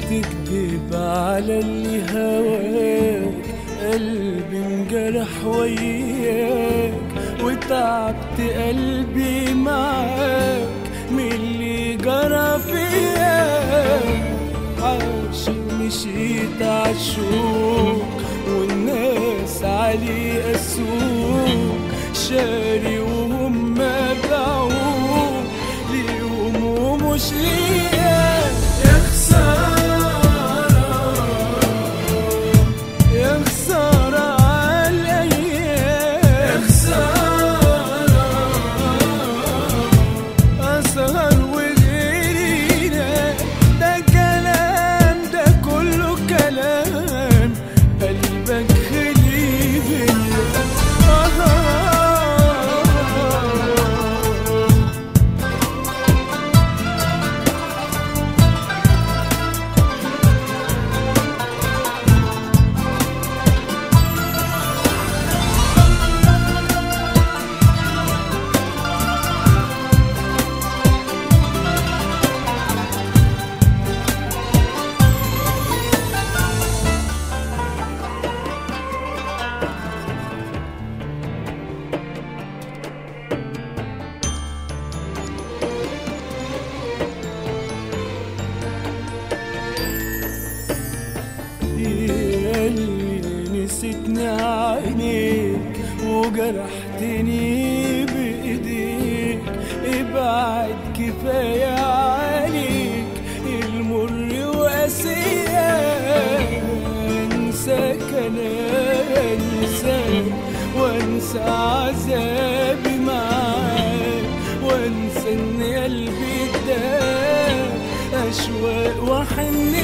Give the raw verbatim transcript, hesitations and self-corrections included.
تكذب على اللي هواك، قلبي انجرح وياك وتعبت قلبي معاك من اللي جرى فياك. عاشق مشيت عالشوق والناس عليه قاسوك، شاري وهم باعوك ليهم ومش ليا. يا خسارة يا خسارة عالأيام، يا خسارة أسهر وغيري نام. ده كلام ده كله كلام قلبك خلي بيا. ياللي نسيتني عينيك وجرحتني بإيديك، ابعد كفاية عليك المر وقاسية. انساك انا انساك وانسى عذابي معاك، وانسى ان قلبي اداك اشواق وحنية.